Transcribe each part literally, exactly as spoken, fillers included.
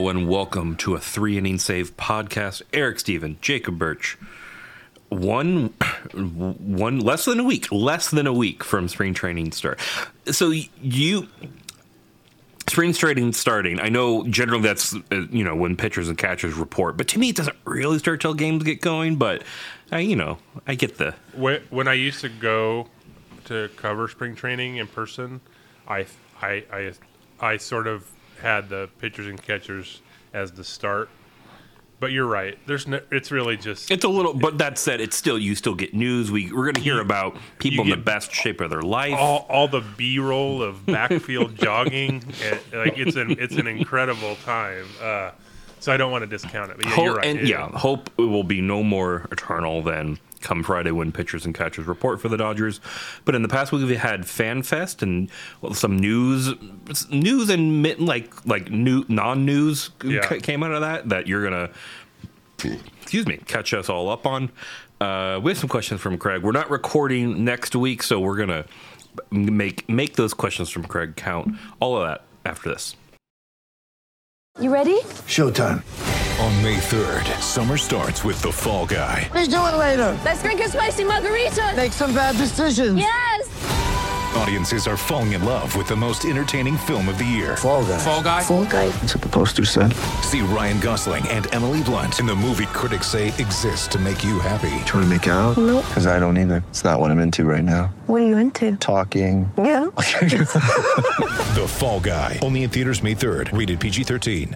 Hello and welcome to a three inning save podcast. Eric Steven, Jacob Birch. One, one less than a week, less than a week from spring training start. So you, spring training starting. I know generally that's uh, you know when pitchers and catchers report, but to me it doesn't really start till games get going. But I, you know, I get the when, when I used to go to cover spring training in person, I I I, I sort of had the pitchers and catchers as the start, but you're right. There's no, it's really just it's a little. But that said, it's still you still get news. We we're going to hear you, about people in the best shape of their life. All, all the B-roll of backfield jogging, and, like it's an it's an incredible time. Uh, so I don't want to discount it. But yeah, hope, you're right. And yeah, hope it will be no more eternal than come Friday when pitchers and catchers report for the Dodgers. But in the past week, we've had Fan Fest and well, some news, news and like like new non-news yeah. came out of that that you're gonna, excuse me, catch us all up on. Uh, we have some questions from Craig. We're not recording next week, so we're gonna make make those questions from Craig count. All of that after this. You ready? Showtime. On May third, summer starts with The Fall Guy. Let's do it later. Let's drink a spicy margarita. Make some bad decisions. Yes. Audiences are falling in love with the most entertaining film of the year. Fall Guy. Fall Guy? Fall Guy. That's what the poster said. See Ryan Gosling and Emily Blunt in the movie critics say exists to make you happy. Trying to make it out? Nope. Because I don't either. It's not what I'm into right now. What are you into? Talking. Yeah. The Fall Guy. Only in theaters May third. Rated P G thirteen.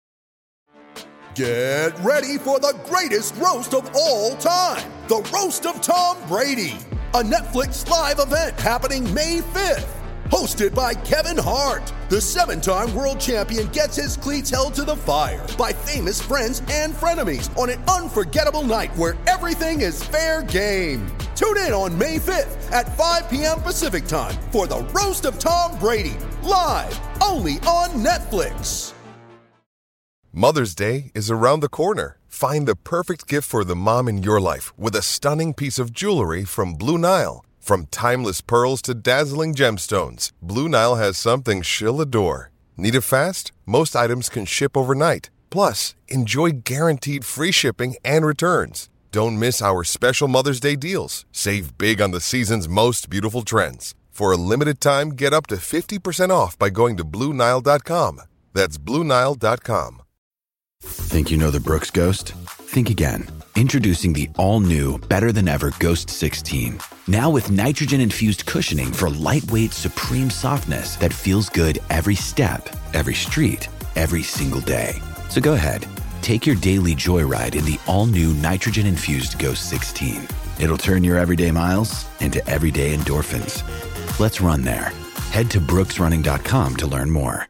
Get ready for the greatest roast of all time. The Roast of Tom Brady. A Netflix live event happening May fifth. Hosted by Kevin Hart. The seven-time world champion gets his cleats held to the fire by famous friends and frenemies on an unforgettable night where everything is fair game. Tune in on May fifth at five p.m. Pacific time for the Roast of Tom Brady. Live only on Netflix. Mother's Day is around the corner. Find the perfect gift for the mom in your life with a stunning piece of jewelry from Blue Nile. From timeless pearls to dazzling gemstones, Blue Nile has something she'll adore. Need it fast? Most items can ship overnight. Plus, enjoy guaranteed free shipping and returns. Don't miss our special Mother's Day deals. Save big on the season's most beautiful trends. For a limited time, get up to fifty percent off by going to Blue Nile dot com. That's Blue Nile dot com. Think you know the Brooks Ghost? Think again. Introducing the all-new, better-than-ever Ghost sixteen. Now with nitrogen-infused cushioning for lightweight, supreme softness that feels good every step, every street, every single day. So go ahead, take your daily joyride in the all-new nitrogen-infused Ghost sixteen. It'll turn your everyday miles into everyday endorphins. Let's run there. Head to brooks running dot com to learn more.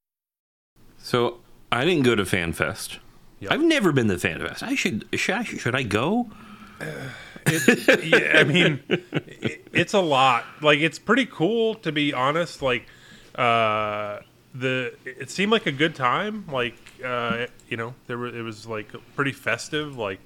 So I didn't go to Fan Fest. Yep. I've never been to Fan Fest. I should. Should I, should I go? Uh, it, yeah, I mean, it, it's a lot. Like, it's pretty cool, to be honest. Like, uh, the it seemed like a good time. Like, uh, you know, there were it was like pretty festive. Like,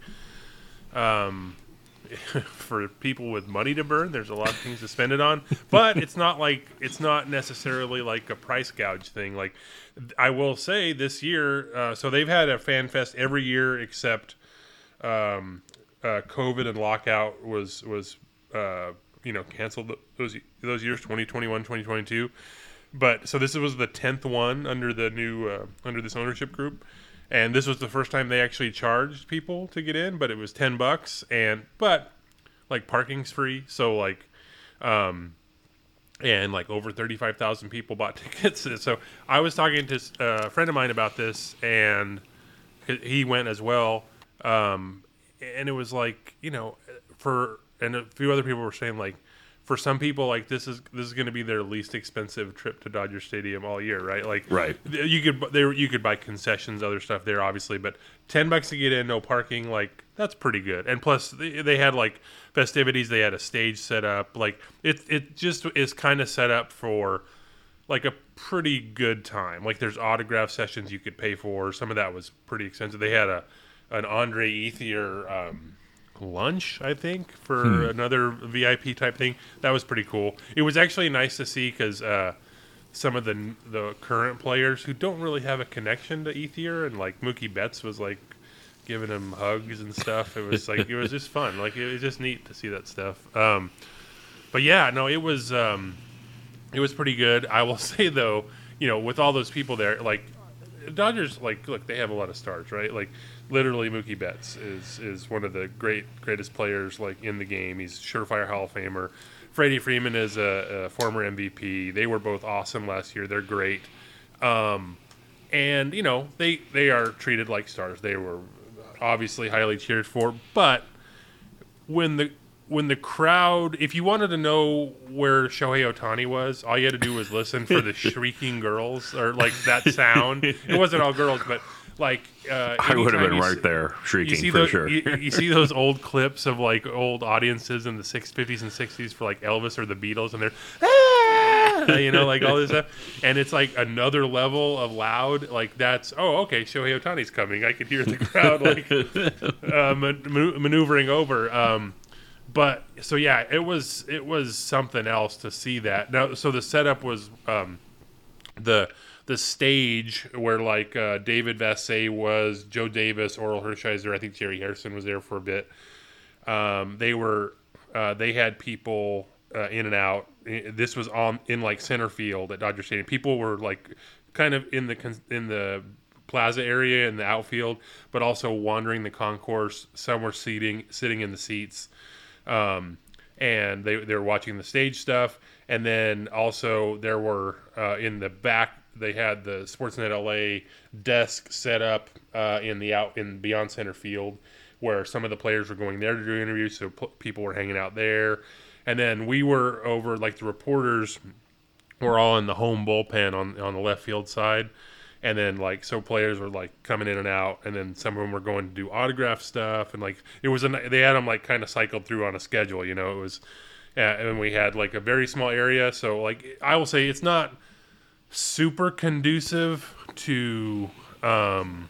um, for people with money to burn, there's a lot of things to spend it on. But it's not like it's not necessarily like a price gouge thing. Like, I will say this year, uh, so they've had a Fan Fest every year except um, uh, COVID and lockout was was uh, you know canceled those those years twenty twenty-one, twenty twenty-two. But so this was the tenth one under the new uh, under this ownership group, and this was the first time they actually charged people to get in. But it was ten bucks, and but like parking's free, so like. Um, And like over thirty-five thousand people bought tickets. So I was talking to a friend of mine about this, and he went as well. Um, and it was like, you know, for and a few other people were saying like, for some people, like this is this is going to be their least expensive trip to Dodger Stadium all year, right? Like, right. You could there you could buy concessions, other stuff there, obviously, but ten bucks to get in, no parking, like that's pretty good. And plus, they, they had like festivities. They had a stage set up. Like it it just is kind of set up for like a pretty good time. Like there's autograph sessions you could pay for. Some of that was pretty expensive. They had a an Andre Ethier um, lunch, I think, for hmm. another V I P type thing. That was pretty cool. It was actually nice to see because uh, some of the the current players who don't really have a connection to Ethier, and like Mookie Betts was like giving him hugs and stuff. It was like it was just fun. Like it was just neat to see that stuff. Um, but yeah, no, it was um, it was pretty good. I will say though, you know, with all those people there, like Dodgers, like look, they have a lot of stars, right? Like literally, Mookie Betts is is one of the great greatest players like in the game. He's surefire Hall of Famer. Freddie Freeman is a, a former M V P. They were both awesome last year. They're great, um, and you know they they are treated like stars. They were obviously highly cheered for. But when the when the crowd, if you wanted to know where Shohei Ohtani was, all you had to do was listen for the shrieking girls or like that sound. It wasn't all girls, but. Like uh, I would have been right see, there shrieking for those, sure. you, you see those old clips of like old audiences in the six fifties and sixties for like Elvis or the Beatles, and they're ah! you know like all this stuff, and it's like another level of loud. Like that's oh okay, Shohei Ohtani's coming. I could hear the crowd like uh, man- maneuvering over. Um, but so yeah, it was it was something else to see that. Now, so the setup was um, the. the stage where like uh, David Vassay was, Joe Davis, Oral Hershiser, I think Jerry Harrison was there for a bit. Um, they were, uh, they had people uh, in and out. This was on in like center field at Dodger Stadium. People were like kind of in the in the plaza area in the outfield, but also wandering the concourse. Some were seating, sitting in the seats, um, and they they were watching the stage stuff. And then also there were uh, in the back. They had the Sportsnet L A desk set up uh, in the out in beyond center field, where some of the players were going there to do interviews, so p- people were hanging out there. And then we were over, like the reporters were all in the home bullpen on on the left field side, and then like so players were like coming in and out, and then some of them were going to do autograph stuff, and like it was a, they had them like kind of cycled through on a schedule, you know. It was, uh, and we had like a very small area, so like I will say it's not super conducive to um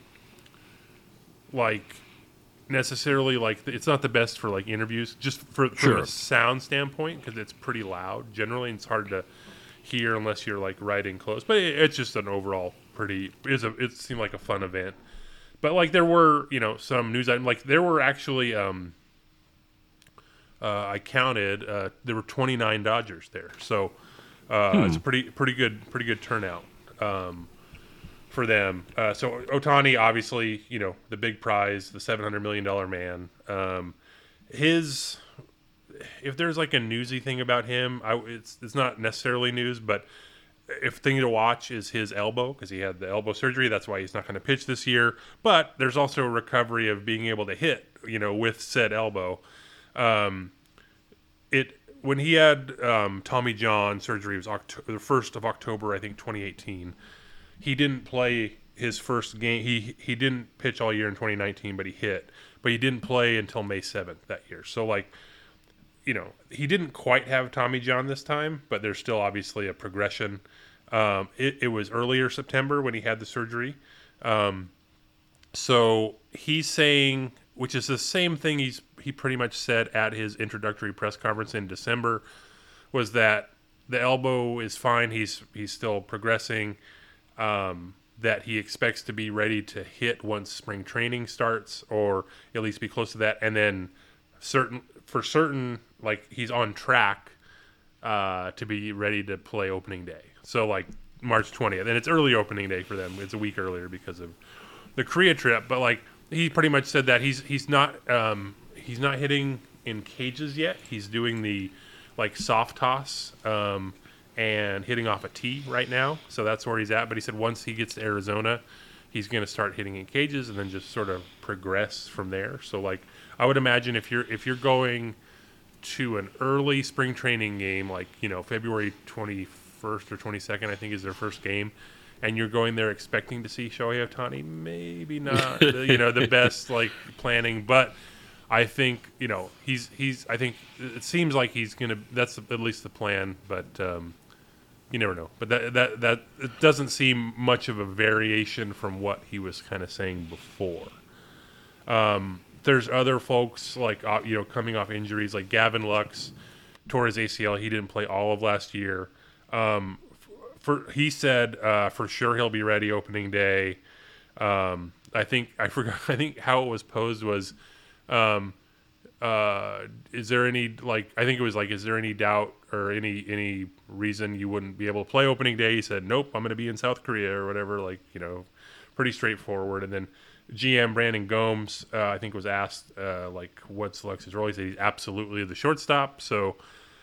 like necessarily like it's not the best for like interviews just for from Sure. a sound standpoint because it's pretty loud generally and it's hard to hear unless you're like right in close, but it, it's just an overall pretty it's a it seemed like a fun event. But like there were you know some news items, like there were actually um uh I counted uh there were twenty-nine Dodgers there, so Uh, Hmm. It's a pretty pretty good pretty good turnout um, for them. Uh, so Ohtani, obviously, you know the big prize, the seven hundred million dollar man. Um, his, if there's like a newsy thing about him, I, it's it's not necessarily news, but if thing to watch is his elbow because he had the elbow surgery. That's why he's not going to pitch this year. But there's also a recovery of being able to hit, you know, with said elbow. Um, it. When he had um, Tommy John surgery, it was October, the first of October, I think, twenty eighteen. He didn't play his first game. He he didn't pitch all year in twenty nineteen, but he hit. But he didn't play until May seventh that year. So, like, you know, he didn't quite have Tommy John this time, but there's still obviously a progression. Um, it, it was earlier September when he had the surgery. Um, so he's saying, which is the same thing he's he pretty much said at his introductory press conference in December, was that the elbow is fine. He's he's still progressing. Um, that he expects to be ready to hit once spring training starts, or at least be close to that. And then certain for certain, like he's on track uh, to be ready to play opening day. So like March twentieth, and it's early opening day for them. It's a week earlier because of the Korea trip. But like he pretty much said that he's he's not um, he's not hitting in cages yet. He's doing the like soft toss um, and hitting off a tee right now. So that's where he's at. But he said once he gets to Arizona, he's going to start hitting in cages and then just sort of progress from there. So like I would imagine if you're if you're going to an early spring training game, like you know February twenty-first or twenty-second, I think is their first game, and you're going there expecting to see Shohei Ohtani, maybe not the, you know the best like planning, but I think you know he's he's I think it seems like he's gonna that's at least the plan, but um, you never know. But that that that it doesn't seem much of a variation from what he was kind of saying before. Um, there's other folks like uh, you know coming off injuries, like Gavin Lux tore his A C L. He didn't play all of last year. Um, for he said uh, for sure he'll be ready opening day. Um, I think I forgot. I think how it was posed was, um, uh, is there any like? I think it was like, is there any doubt or any any reason you wouldn't be able to play opening day? He said, nope, I'm going to be in South Korea or whatever. Like, you know, pretty straightforward. And then G M Brandon Gomes, uh, I think was asked uh, like, what's Lux's role? He said he's absolutely the shortstop. So,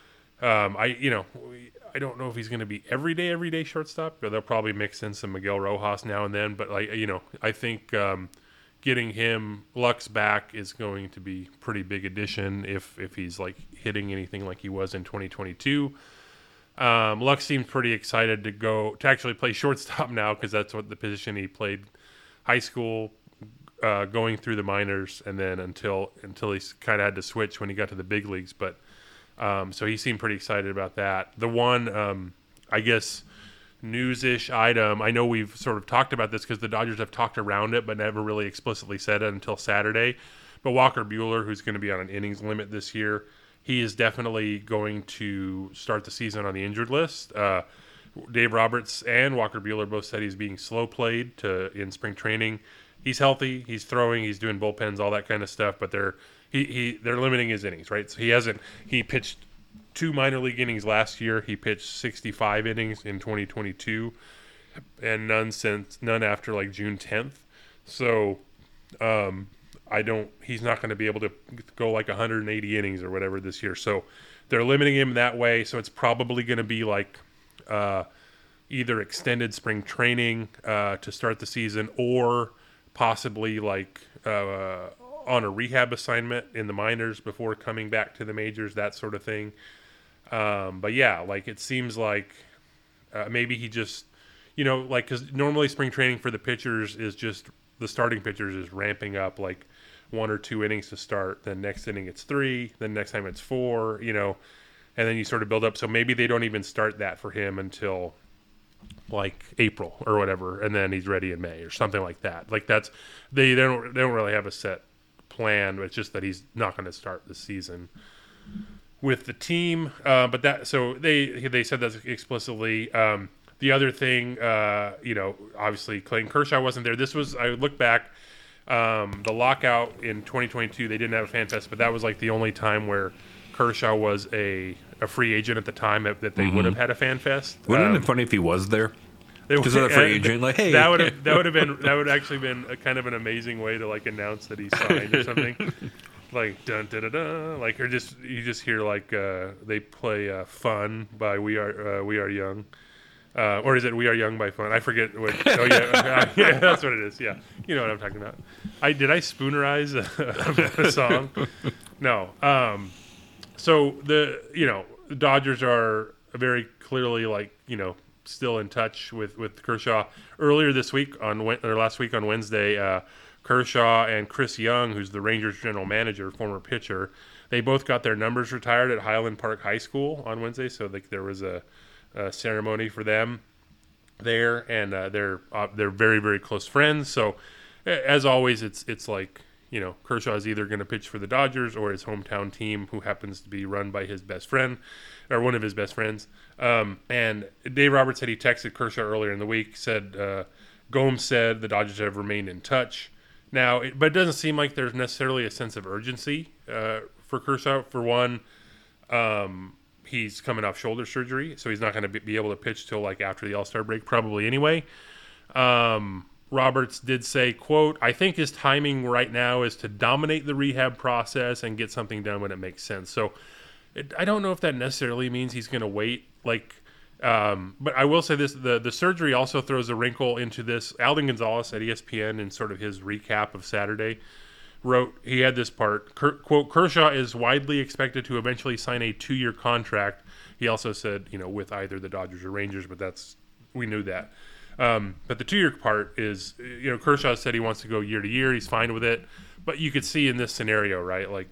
um, I you know. I don't know if he's going to be everyday, everyday shortstop, but they'll probably mix in some Miguel Rojas now and then. But, like, you know, I think um, getting him Lux back is going to be pretty big addition if if he's like hitting anything like he was in twenty twenty-two. Um, Lux seemed pretty excited to go to actually play shortstop now because that's what the position he played high school, uh, going through the minors, and then until until he kind of had to switch when he got to the big leagues, but. Um, so he seemed pretty excited about that. The one, um, I guess, news-ish item, I know we've sort of talked about this because the Dodgers have talked around it but never really explicitly said it until Saturday. But Walker Buehler, who's going to be on an innings limit this year, he is definitely going to start the season on the injured list. Uh, Dave Roberts and Walker Buehler both said he's being slow-played to in spring training. He's healthy, he's throwing, he's doing bullpens, all that kind of stuff, but they're He, he they're limiting his innings, right? So he hasn't he pitched two minor league innings last year. He pitched sixty-five innings in twenty twenty-two, and none since none after like June tenth. So um, I don't. He's not going to be able to go like one hundred eighty innings or whatever this year. So they're limiting him that way. So it's probably going to be like uh, either extended spring training uh, to start the season, or possibly like. Uh, on a rehab assignment in the minors before coming back to the majors, that sort of thing. Um, but yeah, like it seems like uh, maybe he just, you know, like, because normally spring training for the pitchers is just the starting pitchers is ramping up like one or two innings to start. Then next inning it's three. Then next time it's four, you know, and then you sort of build up. So maybe they don't even start that for him until like April or whatever. And then he's ready in May or something like that. Like that's, they, they don't, they don't really have a set plan, but it's just that he's not going to start the season with the team. Uh, but that so they they said that explicitly. Um, the other thing, uh, you know, obviously Clayton Kershaw wasn't there. This was I look back, um, the lockout in twenty twenty-two. They didn't have a fan fest, but that was like the only time where Kershaw was a a free agent at the time that, that they mm-hmm. would have had a fan fest. Wouldn't um, it be funny if he was there? Because of the free agent, like, hey, that would have that would have been that would actually been a kind of an amazing way to like announce that he signed or something, like dun da da da, like or just you just hear like uh, they play uh, "Fun" by We Are uh, We Are Young, uh, or is it "We Are Young" by Fun? I forget what. Oh yeah, yeah, that's what it is. Yeah, you know what I'm talking about. I did I spoonerize a, a song? No. Um, so the you know the Dodgers are very clearly like you know. still in touch with, with Kershaw. Earlier this week on or last week on Wednesday, uh, Kershaw and Chris Young, who's the Rangers general manager, former pitcher, they both got their numbers retired at Highland Park High School on Wednesday. So like there was a, a ceremony for them there, and uh, they're uh, they're very very close friends. So as always, it's it's like you know Kershaw is either going to pitch for the Dodgers or his hometown team, who happens to be run by his best friend. Or one of his best friends. Um, and Dave Roberts said he texted Kershaw earlier in the week, said uh, Gomes said the Dodgers have remained in touch. Now, it, but it doesn't seem like there's necessarily a sense of urgency uh, for Kershaw. For one, um, he's coming off shoulder surgery, so he's not going to be able to pitch till like after the All-Star break, probably anyway. Um, Roberts did say, quote, I think his timing right now is to dominate the rehab process and get something done when it makes sense. So It, I don't know if that necessarily means he's going to wait. Like, um, but I will say this: the the surgery also throws a wrinkle into this. Alden Gonzalez at E S P N, in sort of his recap of Saturday, wrote he had this part. Quote: Kershaw is widely expected to eventually sign a two-year contract. He also said, you know, with either the Dodgers or Rangers, but that's we knew that. Um, but the two-year part is, you know, Kershaw said he wants to go year to year. He's fine with it. But you could see in this scenario, right, like.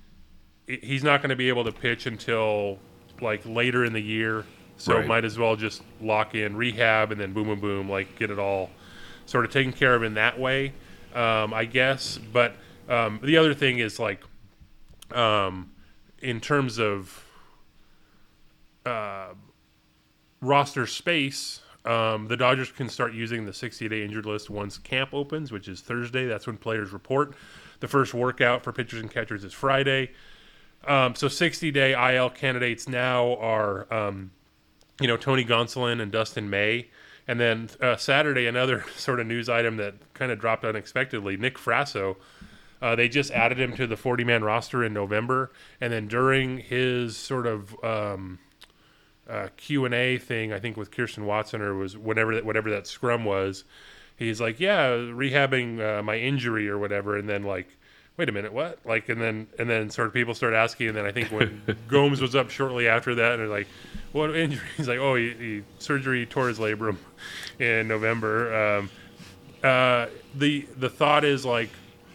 He's not going to be able to pitch until like later in the year, so right. might as well just lock in rehab and then boom, boom, boom, like get it all sort of taken care of in that way, um, I guess. But um, the other thing is like, um, in terms of uh, roster space, um, the Dodgers can start using the sixty-day injured list once camp opens, which is Thursday. That's when players report. The first workout for pitchers and catchers is Friday. Um, so sixty-day I L candidates now are, um, you know, Tony Gonsolin and Dustin May. And then uh, Saturday, another sort of news item that kind of dropped unexpectedly, Nick Frasso. Uh, they just added him to the forty-man roster in November. And then during his sort of um, uh, Q and A thing, I think with Kirsten Watson, or was whatever that, whatever that scrum was, he's like, yeah, rehabbing uh, my injury or whatever. And then like, wait a minute, what? Like, and then and then sort of people start asking, and then I think when Gomes was up shortly after that, and they're like, what injury? He's like, oh, he, he surgery tore his labrum in November. Um, uh, the the thought is like,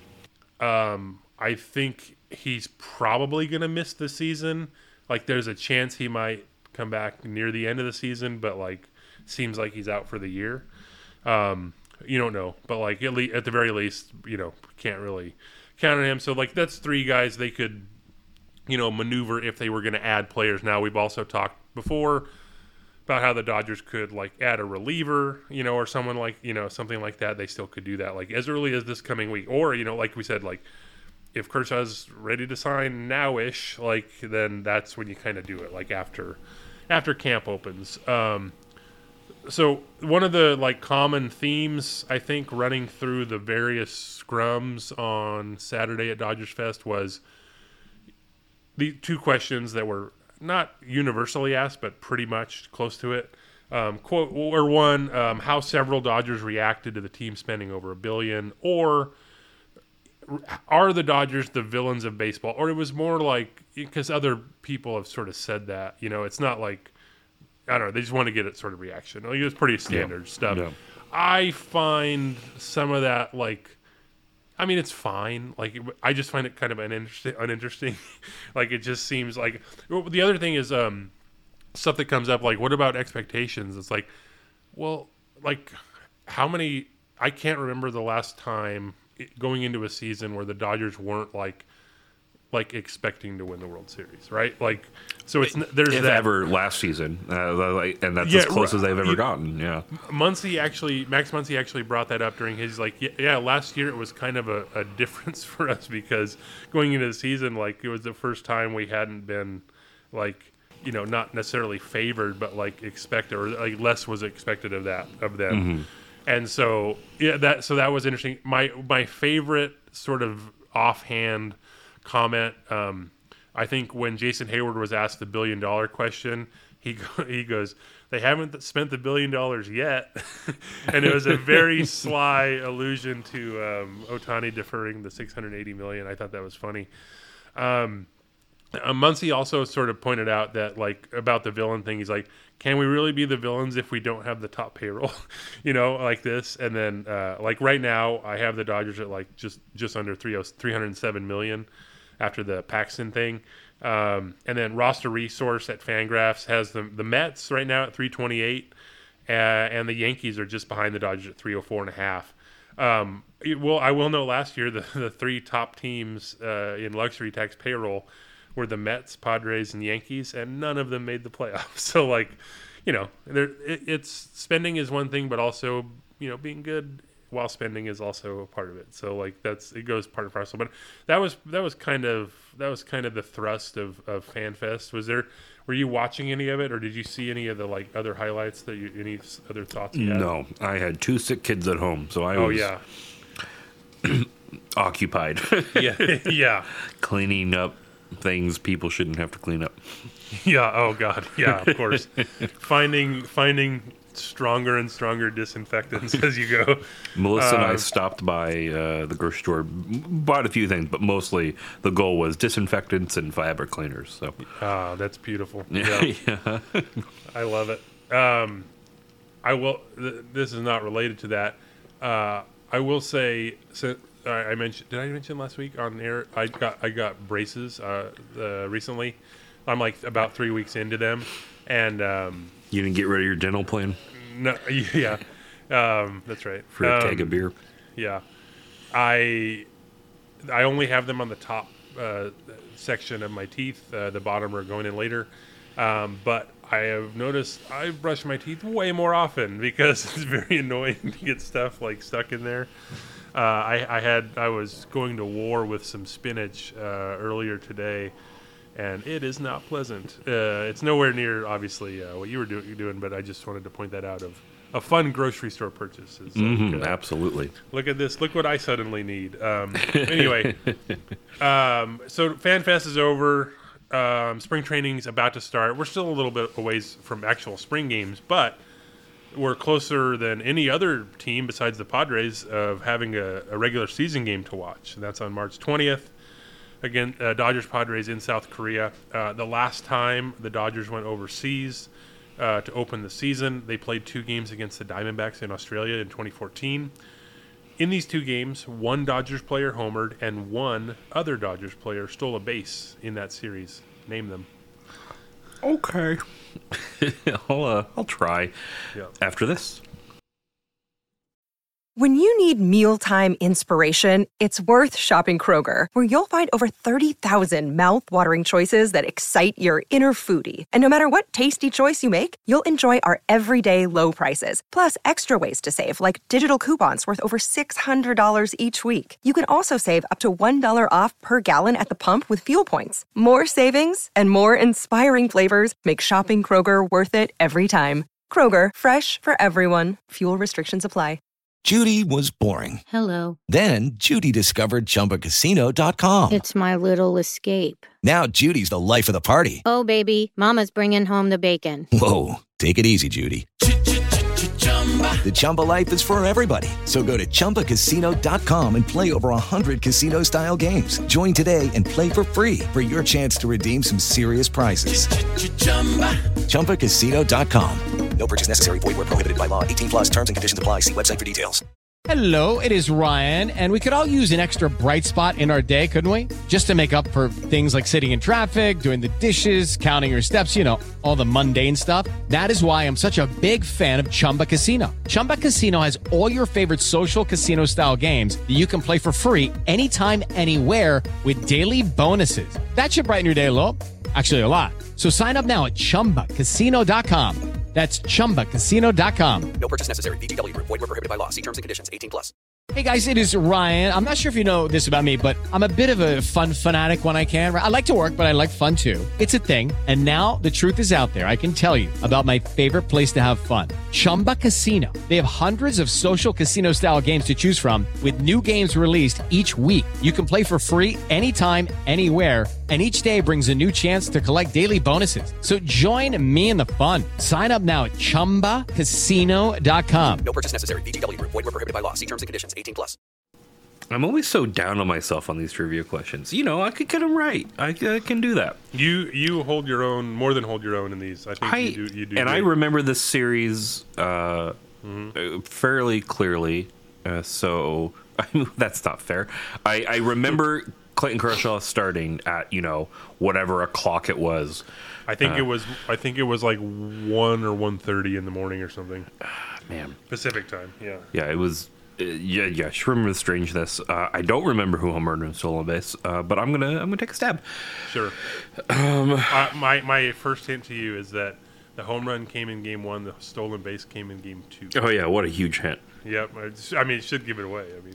um, I think he's probably gonna miss the season. Like, there's a chance he might come back near the end of the season, but like, seems like he's out for the year. Um, you don't know, but like at, le- at the very least, you know, can't really count on him. So like, that's three guys they could, you know, maneuver if they were going to add players. Now, we've also talked before about how the Dodgers could like add a reliever, you know, or someone like, you know, something like that. They still could do that like as early as this coming week, or, you know, like we said, like if Kershaw's ready to sign now-ish, like then that's when you kind of do it, like after after camp opens. Um, so one of the like common themes I think running through the various scrums on Saturday at Dodgers Fest was the two questions that were not universally asked, but pretty much close to it. Um, quote, or one, um, how several Dodgers reacted to the team spending over a billion, or are the Dodgers the villains of baseball? Or it was more like, because other people have sort of said that, you know, it's not like, I don't know, they just want to get it sort of reaction. Like, it was pretty standard yeah. stuff. Yeah. I find some of that, like, I mean, it's fine. Like, I just find it kind of uninteresting. uninteresting. Like, it just seems like, the other thing is um, stuff that comes up, like, what about expectations? It's like, well, like, how many, I can't remember the last time going into a season where the Dodgers weren't, like, like expecting to win the World Series, right? Like, so it's there's if that ever last season, uh, like, and that's yeah, as close as they've ever you, gotten. Yeah, Muncy actually, Max Muncy actually brought that up during his like, yeah, yeah last year it was kind of a, a difference for us because going into the season, like it was the first time we hadn't been like, you know, not necessarily favored, but like expected, or like less was expected of that of them, mm-hmm. and so yeah, that so that was interesting. My my favorite sort of offhand comment, um, I think when Jason Hayward was asked the billion dollar question, he go, he goes, they haven't spent the billion dollars yet, and it was a very sly allusion to um, Ohtani deferring the six hundred eighty million. I thought that was funny. Um, uh, Muncy also sort of pointed out that like about the villain thing. He's like, can we really be the villains if we don't have the top payroll, you know, like this? And then uh, like right now, I have the Dodgers at like just just under three hundred seven million. After the Paxton thing. Um, and then Roster Resource at Fangraphs has the the Mets right now at three twenty-eight, uh, and the Yankees are just behind the Dodgers at three oh four and a half. Um, it will, I will note last year the, the three top teams uh, in luxury tax payroll were the Mets, Padres, and Yankees, and none of them made the playoffs. So, like, you know, there it, it's spending is one thing, but also, you know, being good while spending is also a part of it. So like that's it goes part and parcel. But that was that was kind of that was kind of the thrust of, of FanFest. Was there were you watching any of it, or did you see any of the like other highlights that you any other thoughts you had? No, I had two sick kids at home, so I oh, was yeah. occupied. yeah, yeah, cleaning up things people shouldn't have to clean up. Yeah. Oh God. Yeah. Of course. finding finding. stronger and stronger disinfectants as you go. Melissa and um, I stopped by uh, the grocery store, bought a few things, but mostly the goal was disinfectants and fabric cleaners. So, ah, that's beautiful. Yeah, yeah. I love it. Um, I will. Th- this is not related to that. Uh, I will say. So, uh, I mentioned. Did I mention last week on air? I got. I got braces uh, uh, recently. I'm like about three weeks into them, and. Um, You didn't get rid of your dental plan? No, yeah, um, that's right. For a um, keg of beer? Yeah. I I only have them on the top uh, section of my teeth. Uh, the bottom are going in later. Um, but I have noticed I brush my teeth way more often because it's very annoying to get stuff like stuck in there. Uh, I, I had I was going to war with some spinach uh, earlier today, and it is not pleasant. Uh, it's nowhere near, obviously, uh, what you were do- doing, but I just wanted to point that out of a fun grocery store purchase. Is Mm-hmm, like, uh, absolutely. Look at this. Look what I suddenly need. Um, anyway, um, so FanFest is over. Um, spring training is about to start. We're still a little bit a ways from actual spring games, but we're closer than any other team besides the Padres of having a, a regular season game to watch. And that's on March twentieth. Again, uh, Dodgers-Padres in South Korea. Uh, the last time the Dodgers went overseas uh, to open the season, they played two games against the Diamondbacks in Australia in twenty fourteen. In these two games, one Dodgers player homered and one other Dodgers player stole a base in that series. Name them. Okay. I'll, uh, I'll try Yeah. after this. When you need mealtime inspiration, it's worth shopping Kroger, where you'll find over thirty thousand mouth-watering choices that excite your inner foodie. And no matter what tasty choice you make, you'll enjoy our everyday low prices, plus extra ways to save, like digital coupons worth over six hundred dollars each week. You can also save up to one dollar off per gallon at the pump with fuel points. More savings and more inspiring flavors make shopping Kroger worth it every time. Kroger, fresh for everyone. Fuel restrictions apply. Judy was boring. Hello. Then Judy discovered Chumba Casino dot com. It's my little escape. Now Judy's the life of the party. Oh, baby, mama's bringing home the bacon. Whoa, take it easy, Judy. The Chumba life is for everybody. So go to Chumba Casino dot com and play over one hundred casino-style games. Join today and play for free for your chance to redeem some serious prizes. Chumba Casino dot com. No purchase necessary. Void where prohibited by law. eighteen plus terms and conditions apply. See website for details. Hello, it is Ryan, and we could all use an extra bright spot in our day, couldn't we? Just to make up for things like sitting in traffic, doing the dishes, counting your steps, you know, all the mundane stuff. That is why I'm such a big fan of Chumba Casino. Chumba Casino has all your favorite social casino-style games that you can play for free anytime, anywhere with daily bonuses. That should brighten your day a little. Actually, a lot. So sign up now at Chumba Casino dot com. That's Chumba Casino dot com. No purchase necessary. V G W. Void where prohibited by law. See terms and conditions. eighteen plus. Hey guys, it is Ryan. I'm not sure if you know this about me, but I'm a bit of a fun fanatic when I can. I like to work, but I like fun too. It's a thing. And now the truth is out there. I can tell you about my favorite place to have fun. Chumba Casino. They have hundreds of social casino style games to choose from with new games released each week. You can play for free anytime, anywhere. And each day brings a new chance to collect daily bonuses. So join me in the fun. Sign up now at Chumba Casino dot com. No purchase necessary. V G W. Void where prohibited by law. See terms and conditions. eighteen plus. I'm always so down on myself on these trivia questions. You know, I could get them right. I, I can do that. You you hold your own, more than hold your own in these. I think I, you do. You do and great. I remember this series uh, Mm-hmm. fairly clearly. Uh, so I mean, that's not fair. I, I remember Clayton Kershaw starting at, you know, whatever o'clock it was. I think uh, it was. I think it was like one or one thirty in the morning or something. Man, Pacific time. Yeah. Yeah, it was. Uh, yeah, yeah. I should remember the strangeness. Uh, I don't remember who homered and stole a base, uh, but I'm gonna. I'm gonna take a stab. Sure. Um, uh, my my first hint to you is that the home run came in game one. The stolen base came in game two. Oh yeah, what a huge hint. Yep. I, just, I mean, it should give it away. I mean,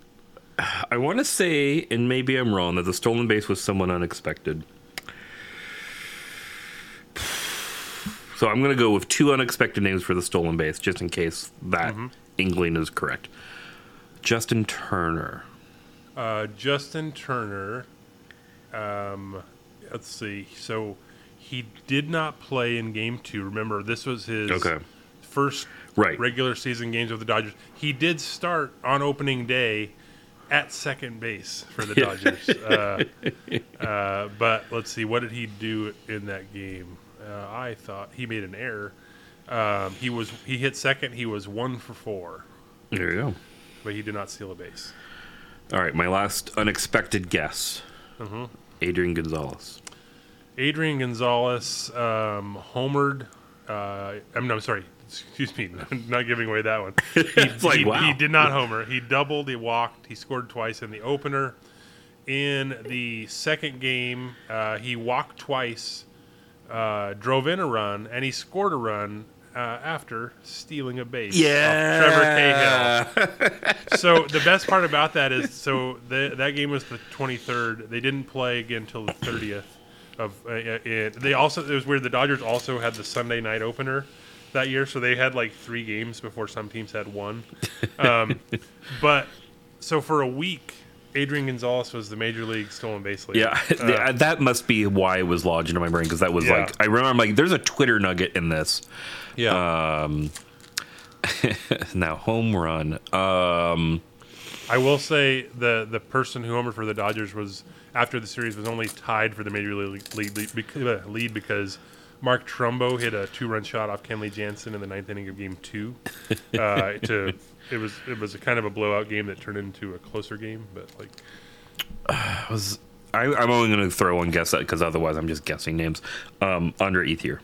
I want to say, and maybe I'm wrong, that the stolen base was someone unexpected. So I'm going to go with two unexpected names for the stolen base, just in case that mm-hmm. inkling is correct. Justin Turner. Uh, Justin Turner. Um, let's see. So he did not play in game two. Remember, this was his okay. first right. regular season games with the Dodgers. He did start on opening day at second base for the Dodgers. uh, uh, but let's see, what did he do in that game? Uh, I thought he made an error. Um, he was he hit second. He was one for four. There you go. But he did not steal a base. All right, my last unexpected guess. Mm-hmm. Adrian Gonzalez. Adrian Gonzalez um, homered. Uh, I'm, no, I'm sorry. Excuse me. Not giving away that one. He, it's like, he, wow. he did not homer. He doubled. He walked. He scored twice in the opener. In the second game, uh, he walked twice. uh, drove in a run, and he scored a run uh, after stealing a base. Yeah. Off Trevor Cahill. So the best part about that is, so the, that game was the twenty-third. They didn't play again until the thirtieth. Of uh, it. They also it was weird. The Dodgers also had the Sunday night opener that year, so they had like three games before some teams had one. Um, but so for a week, Adrian Gonzalez was the Major League stolen base leader. Yeah, uh, that must be why it was lodged into my brain, because that was Yeah. like I remember I'm like there's a Twitter nugget in this. Yeah. Um, now home run. Um, I will say the the person who homered for the Dodgers was after the series was only tied for the Major League lead, lead, lead, lead because Mark Trumbo hit a two run shot off Kenley Jansen in the ninth inning of Game Two. Uh, to it was it was a kind of a blowout game that turned into a closer game, but like uh, was I, I'm only going to throw one guess at because otherwise I'm just guessing names. Um, Andre Ethier.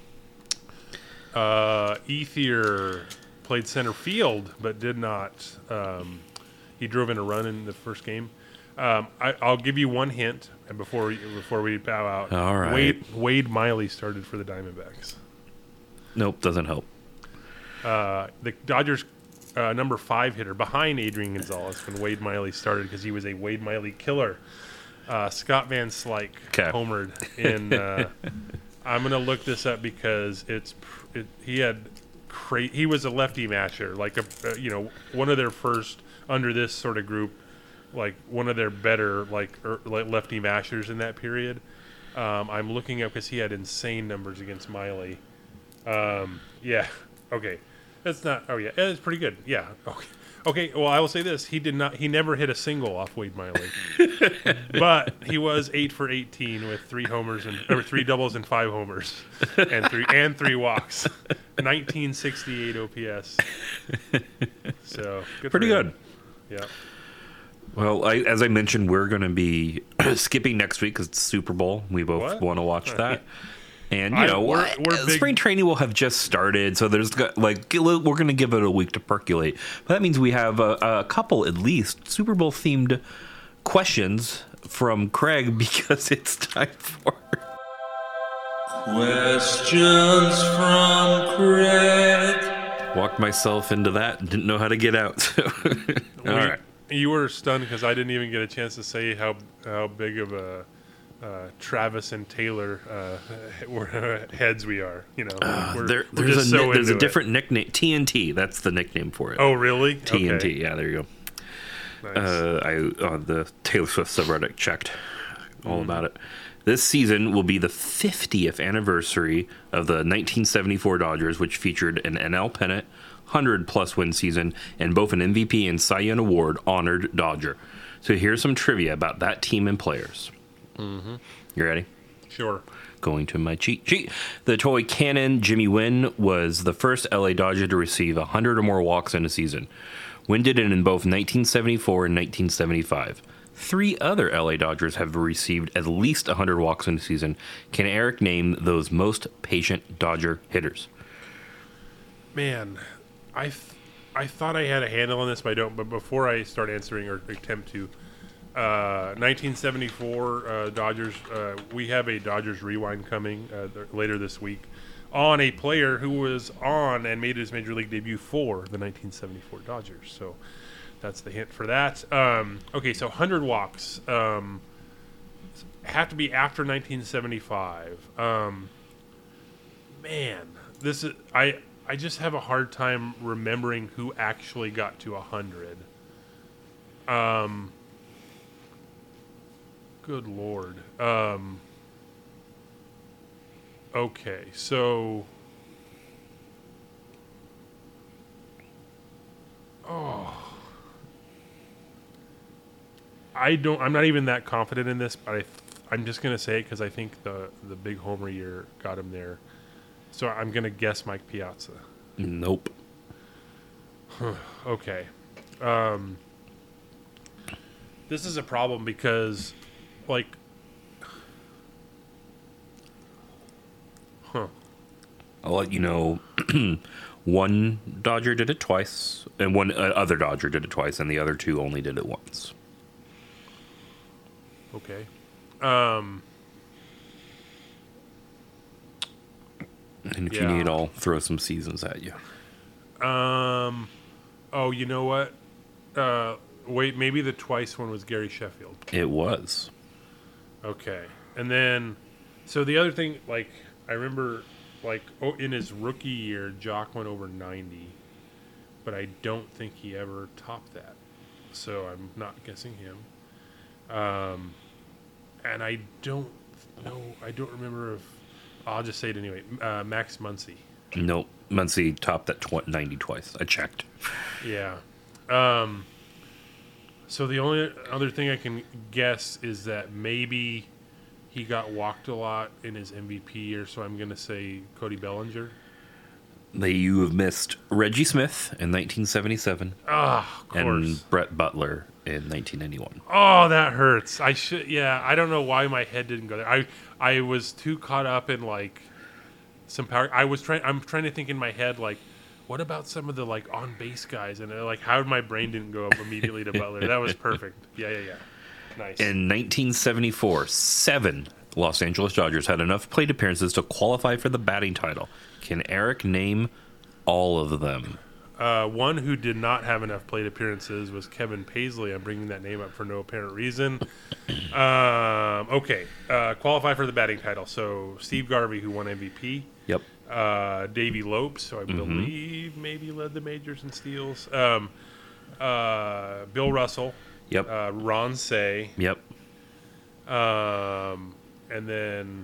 Uh, Ethier played center field, but did not. Um, he drove in a run in the first game. Um, I, I'll give you one hint, and before we, before we bow out, All right. Wade Wade Miley started for the Diamondbacks. Nope, doesn't help. Uh, the Dodgers' uh, number five hitter behind Adrian Gonzalez when Wade Miley started because he was a Wade Miley killer. Uh, Scott Van Slyke Okay. homered in. Uh, I'm gonna look this up because it's it, he had cra- he was a lefty matcher, like a uh, you know one of their first under this sort of group, like one of their better like, er, like lefty mashers in that period. Um, I'm looking up because he had insane numbers against Miley. Um, yeah, okay, that's not. Oh yeah, it's pretty good. Yeah, okay. Okay, well, I will say this: he did not. He never hit a single off Wade Miley, but he was eight for eighteen with three homers and or three doubles and five homers, and three and three walks. nineteen sixty-eight O P S. So good Pretty for good. him. Yeah. Well, I, as I mentioned, we're going to be skipping next week because it's Super Bowl. We both What? want to watch that. And, you I- know, we're- uh, we're big- spring training will have just started, so there's got, like, we're going to give it a week to percolate. But that means we have a, a couple, at least, Super Bowl themed questions from Craig because it's time for Questions from Craig. Walked myself into that and didn't know how to get out. All We- right. You were stunned because I didn't even get a chance to say how how big of a uh, Travis and Taylor uh, we're, heads we are. You know, Uh, we're, there, we're there's just a, so there's a into it. different nickname. T N T. That's the nickname for it. Oh, really? T N T. Okay. Yeah, there you go. Nice. Uh, I on the Taylor Swift subreddit checked all Mm. about it. This season will be the fiftieth anniversary of the nineteen seventy-four Dodgers, which featured an N L pennant, one hundred plus win season, and both an M V P and Cy Young Award honored Dodger. So here's some trivia about that team and players. Mm-hmm. You ready? Sure. Going to my cheat sheet. The toy cannon Jimmy Wynn was the first L A Dodger to receive one hundred or more walks in a season. Wynn did it in both nineteen seventy-four and nineteen seventy-five. Three other L A Dodgers have received at least one hundred walks in a season. Can Eric name those most patient Dodger hitters? Man, I th- I thought I had a handle on this, but I don't. But before I start answering or attempt to, uh, nineteen seventy-four uh, Dodgers. Uh, we have a Dodgers rewind coming uh, th- later this week on a player who was on and made his major league debut for the nineteen seventy-four Dodgers. So that's the hint for that. Um, okay, so one hundred walks um, have to be after nineteen seventy-five. Um, man, this is I. I just have a hard time remembering who actually got to one hundred. Um, good Lord. Um, okay, so... Oh. I don't... I'm not even that confident in this, but I, I'm just going to say it because I think the, the big homer year got him there. So I'm going to guess Mike Piazza. Nope. Okay. Um, this is a problem because, like... Huh. I'll let you know. One Dodger did it twice, and one uh, other Dodger did it twice, and the other two only did it once. Okay. Um... And if Yeah. you need, I'll throw some seasons at you. Um, oh, you know what? Uh, wait, maybe the twice one was Gary Sheffield. It was. Okay. And then, so the other thing, like, I remember, like, oh, in his rookie year, Jock went over ninety, but I don't think he ever topped that. So I'm not guessing him. Um, and I don't know, I don't remember if, I'll just say it anyway, uh, Max Muncy. Nope. Muncy topped that tw- ninety twice. I checked. Yeah. Um, so the only other thing I can guess is that maybe he got walked a lot in his M V P year, so I'm going to say Cody Bellinger. They, you have missed Reggie Smith in nineteen seventy-seven. Ah, of course. And Brett Butler in nineteen ninety-one. Oh, that hurts. I should. Yeah, I don't know why my head didn't go there. I I was too caught up in like some power. I was trying. I'm trying to think in my head like, what about some of the like on base guys and uh, like how my brain didn't go up immediately to Butler. That was perfect. Yeah, yeah, yeah. Nice. In nineteen seventy-four, seven Los Angeles Dodgers had enough plate appearances to qualify for the batting title. Can Eric name all of them? Uh, one who did not have enough plate appearances was Kevin Paisley. I'm bringing that name up for no apparent reason. um, okay, uh, qualify for the batting title. So Steve Garvey, who won M V P. Yep. Uh, Davey Lopes, who I Mhm. believe maybe led the majors in steals. Um, uh, Bill Russell. Yep. Uh, Ron Say. Yep. Um, and then,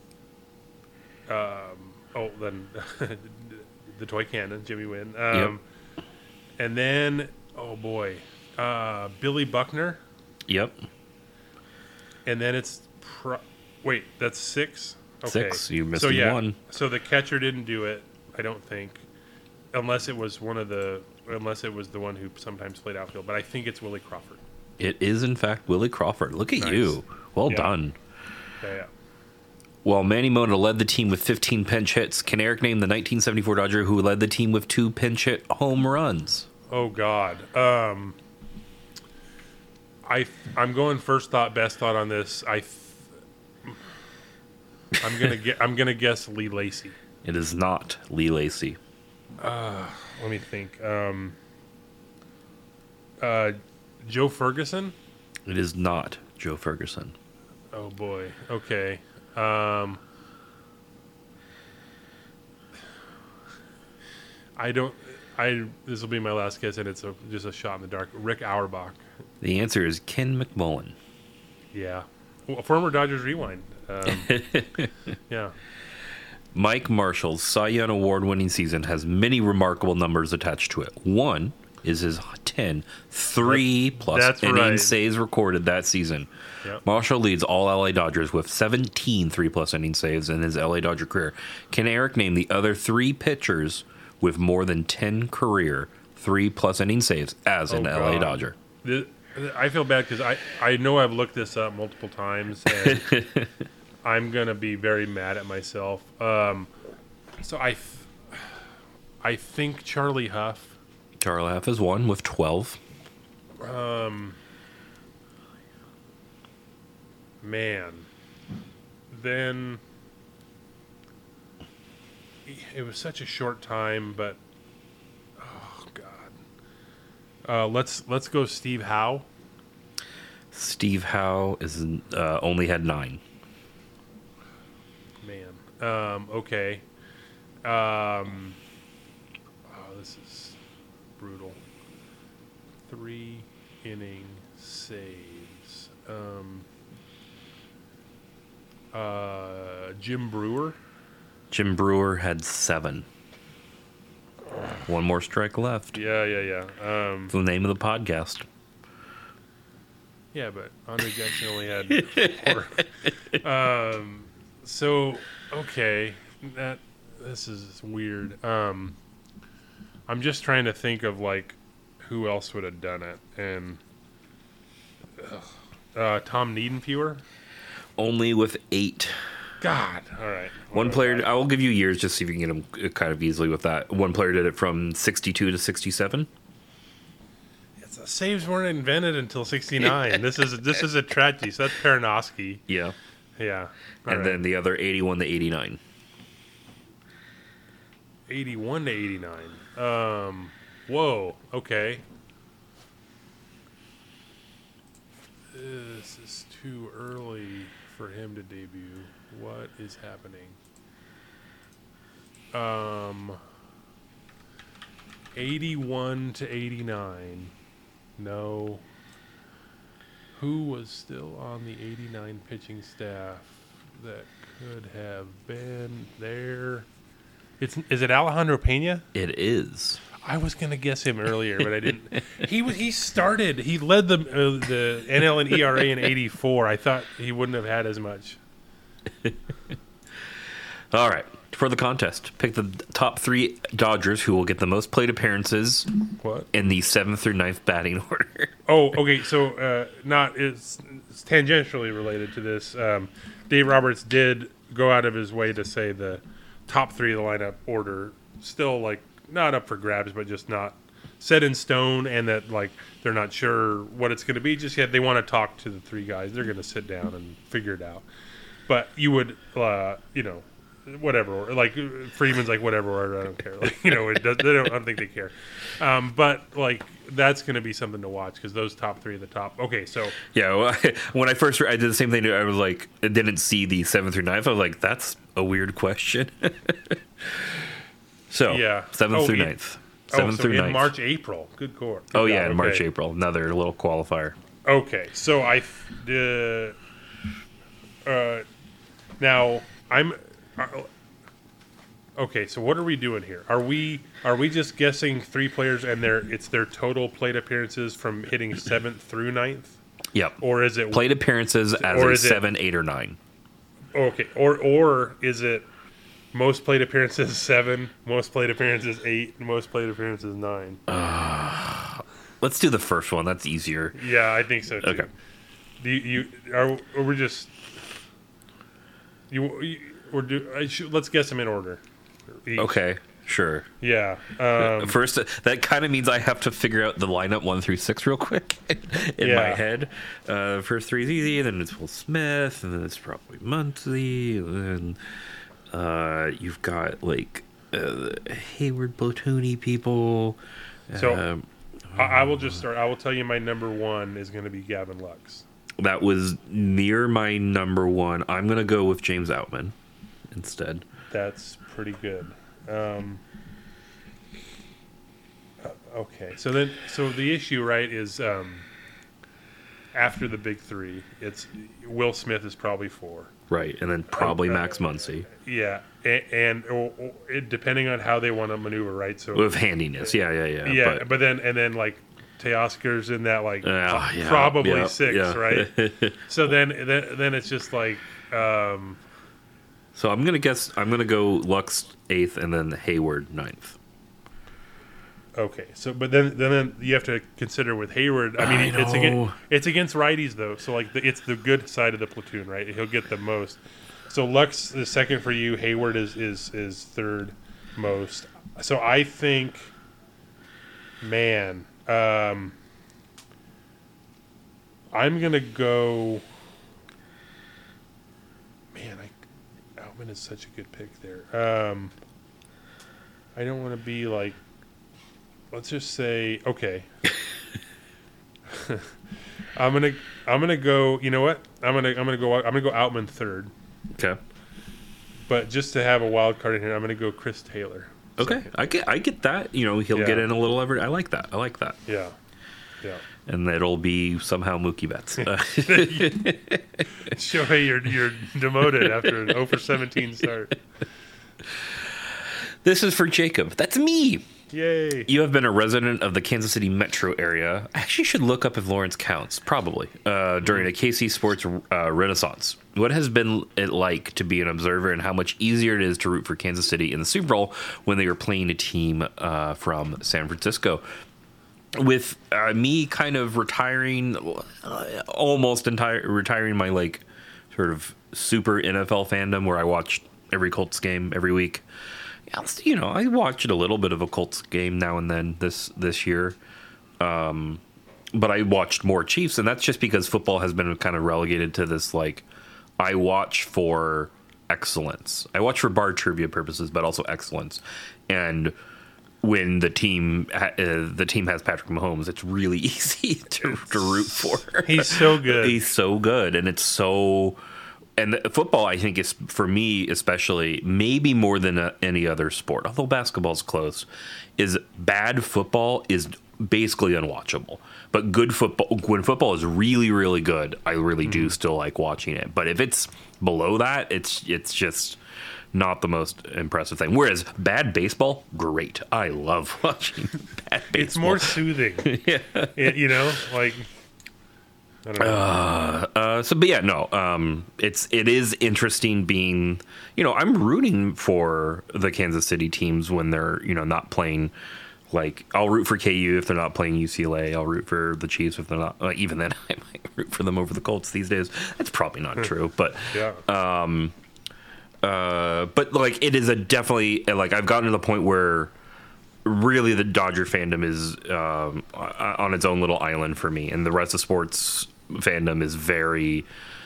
um, oh, then the toy cannon, Jimmy Wynn. Um, yep. And then, oh boy, uh, Billy Buckner. Yep. And then it's, pro- wait, that's six? Okay. Six. You missed so, yeah, one. So the catcher didn't do it, I don't think, unless it was one of the, unless it was the one who sometimes played outfield. But I think it's Willie Crawford. It is, in fact, Willie Crawford. Look at Nice. you. Well Yeah. done. Yeah, yeah. While Manny Mota led the team with fifteen pinch hits, can Eric name the nineteen seventy-four Dodger who led the team with two pinch hit home runs? Oh God. Um, I I'm going first thought, best thought on this. I th- I'm gonna get I'm gonna guess Lee Lacy. It is not Lee Lacy. Uh, let me think. Um, uh, Joe Ferguson. It is not Joe Ferguson. Oh boy. Okay. Um, I don't. I this will be my last guess, and it's a, just a shot in the dark. Rick Auerbach. The answer is Ken McMullen. Yeah, well, former Dodgers Rewind. Um, yeah. Mike Marshall's Cy Young Award-winning season has many remarkable numbers attached to it. One is his ten three plus That's inning right. saves recorded that season. Yep. Marshall leads all L A Dodgers with seventeen three-plus inning saves in his L A Dodger career. Can Eric name the other three pitchers with more than ten career three-plus inning saves as an Oh, L A God. Dodger? The, I feel bad because I, I know I've looked this up multiple times, and I'm going to be very mad at myself. Um, so I, th- I think Charlie Huff. Charlie Huff is one with twelve. Um, man. Then it was such a short time, but oh God. Uh, let's let's go Steve Howe. Steve Howe is uh, only had nine. Man. Um, okay. Um, oh, this is brutal. Three inning saves. Um, uh, Jim Brewer. Jim Brewer had seven. One more strike left. Yeah, yeah, yeah. Um, The name of the podcast. yeah, but Andre Jackson only had four. um, so okay, that this is weird. Um, I'm just trying to think of like who else would have done it, and ugh. uh, Tom Niedenfuer. Only with eight. God, all right. One player, I will give you years just see if you can get them kind of easily with that. One player did it from sixty-two to sixty-seven. It's, uh, saves weren't invented until sixty-nine. this is this is a tragedy. So that's Peronoski. Yeah. Yeah. All and right. then the other eighty-one to eighty-nine. eighty-one to eighty-nine. Um, whoa. Okay. This is too early for him to debut. What is happening? Um, eighty-one to eighty-nine. No. Who was still on the eighty-nine pitching staff that could have been there? It's is it Alejandro Pena? It is. I was gonna guess him earlier, but I didn't. he was he started. He led the uh, the N L and E R A in eighty-four. I thought he wouldn't have had as much. All right. For the contest, pick the top three Dodgers who will get the most plate appearances what? in the seventh through ninth batting order. Oh, okay. So, uh, not it's, it's tangentially related to this. Um, Dave Roberts did go out of his way to say the top three of the lineup order still like not up for grabs, but just not set in stone, and that like they're not sure what it's going to be just yet. They want to talk to the three guys. They're going to sit down and figure it out. But you would, uh, you know. Whatever, like Freeman's like whatever order, I don't care. Like, you know, it does, they don't. I don't think they care. Um, but like that's going to be something to watch because those top three at the top. Okay, so yeah, well, when I first I did the same thing. I was like, I didn't see the seventh through ninth. I was like, that's a weird question. So yeah, seventh oh, through in, ninth, oh, seventh so through in ninth. March, April. Good court. Oh Good yeah, God. in Okay. March, April. Another little qualifier. Okay, so I uh, uh, now I'm. Uh, Okay, so what are we doing here? Are we are we just guessing three players and their it's their total plate appearances from hitting seventh through ninth? Yep. Or is it plate appearances as or a is it- seven, eight, or nine? Okay, or or is it most plate appearances seven, most plate appearances eight, most plate appearances nine? Uh, let's do the first one. That's easier. Yeah, I think so too. Okay. Do you, you are, are we just you, you or do I should, let's guess them in order. Each. Okay, sure. Yeah. Um, First, that kind of means I have to figure out the lineup one through six real quick in Yeah. my head. Uh, first three is easy, then it's Will Smith, and then it's probably Muncy, and then uh, you've got like uh, Hayward, Botoni people. So um, I, I will just start. I will tell you my number one is going to be Gavin Lux. that was near my number one. I'm gonna go with James Outman instead. That's pretty good. Um, uh, okay, so then, so the issue, right, is um, after the big three, it's Will Smith is probably four. Right, and then probably Uh, Max Muncy. Yeah, and, and or, or it, depending on how they want to maneuver, right? So With handiness, yeah, yeah, yeah. yeah, but- but, then and then like Teoscar's in that like Uh, yeah, probably yeah, six, yeah. right? So then, then then it's just like. Um, So I'm gonna guess. I'm gonna go Lux eighth, and then Hayward ninth. Okay, so but then then you have to consider with Hayward. I mean, I it's know. against it's against righties though, so like the, it's the good side of the platoon, right? He'll get the most. So Lux is second for you. Hayward is is is third most. So I think, man, um, I'm gonna go. Man, I Outman is such a good pick there. Um, I don't want to be like. Let's just say, okay. I'm gonna, I'm gonna go. You know what? I'm gonna, I'm gonna go. I'm gonna go Outman third. Okay. But just to have a wild card in here, I'm gonna go Chris Taylor. Okay, I get, I get that. You know, he'll Yeah. get in a little every. I like that. I like that. Yeah, yeah. And it'll be somehow Mookie Betts. Uh, Shohei, you're you're demoted after an oh for seventeen start. This is for Jacob. That's me. Yay! You have been a resident of the Kansas City metro area. I actually should look up if Lawrence counts. Probably uh, during a K C Sports uh, renaissance. What has been it like to be an observer, and how much easier it is to root for Kansas City in the Super Bowl when they were playing a team uh, from San Francisco? With uh, me kind of retiring, uh, almost entire retiring my like sort of super N F L fandom, where I watched every Colts game every week. You know, I watched a little bit of a Colts game now and then this this year, um, but I watched more Chiefs, and that's just because football has been kind of relegated to this like I watch for excellence. I watch for bar trivia purposes, but also excellence. And when the team ha- uh, the team has Patrick Mahomes, it's really easy to, to root for. He's so good. He's so good, and it's so. And the, football, I think, is for me especially, maybe more than a, any other sport. Although basketball's close, is bad football is basically unwatchable. But good football, when football is really, really good, I really mm-hmm. do still like watching it. But if it's below that, it's it's just not the most impressive thing. Whereas bad baseball, great. I love watching bad baseball. It's more soothing. yeah. It, you know, like I don't know. Uh, uh, so, but yeah, no. Um, it's it is interesting being. You know, I'm rooting for the Kansas City teams when they're you know not playing. Like, I'll root for K U if they're not playing U C L A. I'll root for the Chiefs if they're not. Uh, even then, I might root for them over the Colts these days. That's probably not true, but yeah. Um, uh, but like, it is a definitely like I've gotten to the point where really the Dodger fandom is um, on its own little island for me, and the rest of sports fandom is very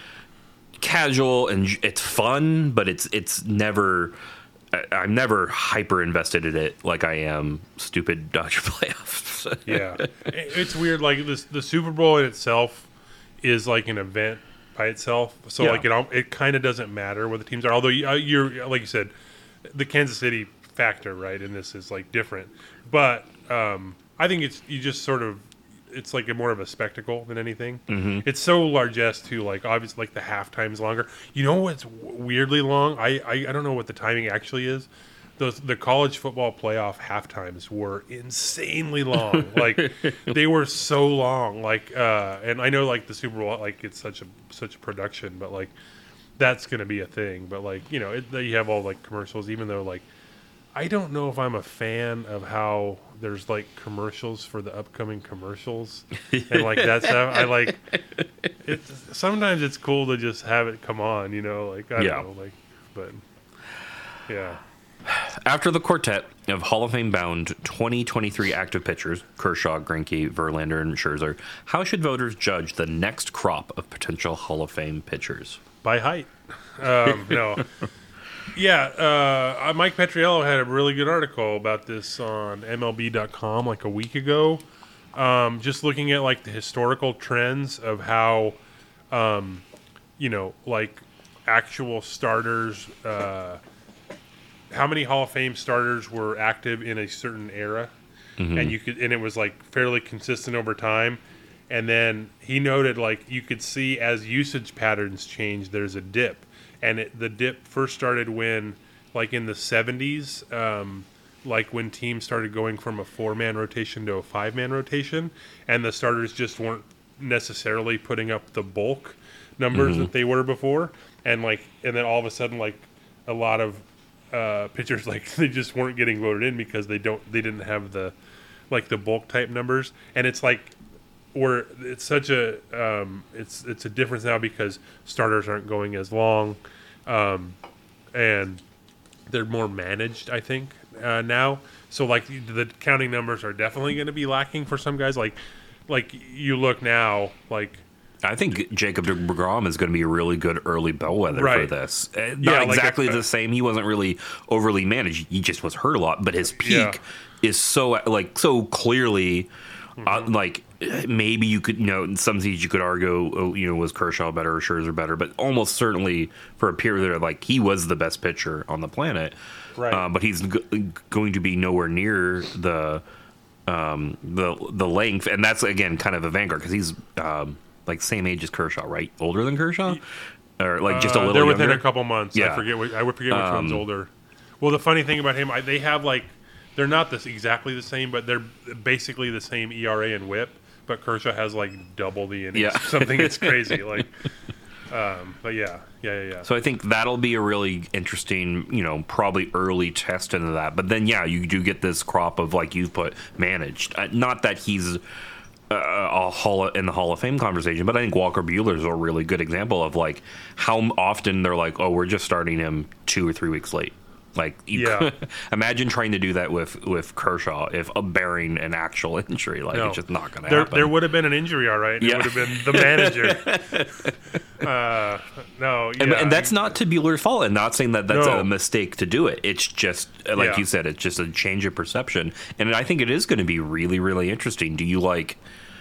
casual and it's fun, but it's it's never. I'm never hyper invested in it like I am stupid Dodger playoffs. Yeah, it's weird. Like this, the Super Bowl in itself is like an event by itself. So Yeah. like it, all- it kind of doesn't matter what the teams are. Although you- uh, you're like you said, the Kansas City factor, right? And this is like different. But um, I think it's you just sort of it's like a more of a spectacle than anything. Mhm. It's so largesse too. Like obviously, like the halftime's longer. You know what's w- weirdly long? I, I I don't know what the timing actually is. Those the college football playoff halftimes were insanely long. Like they were so long. Like uh, and I know like the Super Bowl, like it's such a such a production, but like that's gonna be a thing. But like you know, it, you have all like commercials. Even though like I don't know if I'm a fan of how there's like commercials for the upcoming commercials and like that stuff. I like it. Sometimes it's cool to just have it come on, you know, like I Yeah. don't know, like, but yeah. After the quartet of Hall of Fame bound twenty twenty-three active pitchers, Kershaw, Greinke, Verlander, and Scherzer, how should voters judge the next crop of potential Hall of Fame pitchers? By height. Um, no. Yeah, uh, Mike Petriello had a really good article about this on M L B dot com like a week ago. Um, just looking at like the historical trends of how, um, you know, like actual starters, uh, how many Hall of Fame starters were active in a certain era, Mhm. and you could, and it was like fairly consistent over time. And then he noted like you could see as usage patterns change, there's a dip. And it, the dip first started when, like in the seventies, um, like when teams started going from a four-man rotation to a five-man rotation, and the starters just weren't necessarily putting up the bulk numbers Mhm. that they were before, and like, and then all of a sudden, like a lot of uh, pitchers, like they just weren't getting voted in because they don't, they didn't have the, like the bulk type numbers, and it's like. Where it's such a um, it's it's a difference now because starters aren't going as long, um, and they're more managed. I think uh, now, so like the counting numbers are definitely going to be lacking for some guys. Like like you look now, like I think Jacob deGrom is going to be a really good early bellwether for Right. this. Uh, Not Yeah, like exactly a- the same. He wasn't really overly managed. He just was hurt a lot. But his peak Yeah. is so like so clearly uh, like maybe you could you know in some seasons you could argue oh, you know was Kershaw better or Scherzer better, but almost certainly for a period there like he was the best pitcher on the planet. Right. Uh, but he's g- going to be nowhere near the um, the the length, and that's again kind of a vanguard because he's um, like same age as Kershaw, right? Older than Kershaw, or like just a Uh, little. They're within younger? a couple months. Yeah. I forget. Which, I would forget which Um, one's older. Well, the funny thing about him, I, they have like they're not this exactly the same, but they're basically the same E R A and WHIP. But Kershaw has like double the innings. Yeah. Something it's crazy. Like, um, but yeah, yeah, yeah, yeah. So I think that'll be a really interesting, you know, probably early test into that. But then, yeah, you do get this crop of like you've put managed. Uh, not that he's uh, a hall in the Hall of Fame conversation, but I think Walker Buehler is a really good example of like how often they're like, oh, we're just starting him two or three weeks late. Like, you Yeah. imagine trying to do that with, with Kershaw if uh, bearing an actual injury. Like, No. it's just not going to There, happen. there would have been an injury, all right. Yeah. It would have been the manager. uh, no, yeah. And, and that's not to Bueller's fault. And not saying that that's No. a mistake to do it. It's just, like Yeah. you said, it's just a change of perception. And I think it is going to be really, really interesting. Do you like...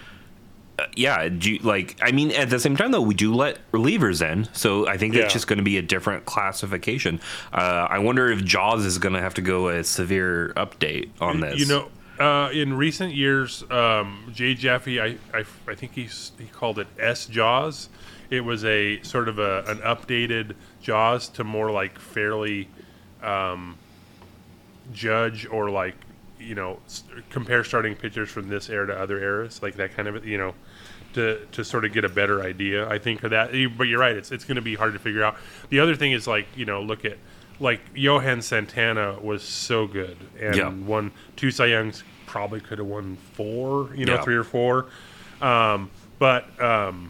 Uh, yeah, do you, like, I mean, at the same time, though, we do let relievers in. So I think Yeah. it's just going to be a different classification. Uh, I wonder if Jaws is going to have to go a severe update on this. You know, uh, in recent years, um, Jay Jaffe, I, I, I think he's, he called it S Jaws. It was a sort of a, an updated Jaws to more like fairly um, judge or like, you know, st- compare starting pitchers from this era to other eras, like that kind of, you know, to to sort of get a better idea, I think, of that. You- But you're right, it's it's going to be hard to figure out. The other thing is, like, you know, look at, like, Johan Santana was so good and Yeah. won two Cy Youngs, probably could have won four, you know, Yeah. three or four. Um, but um,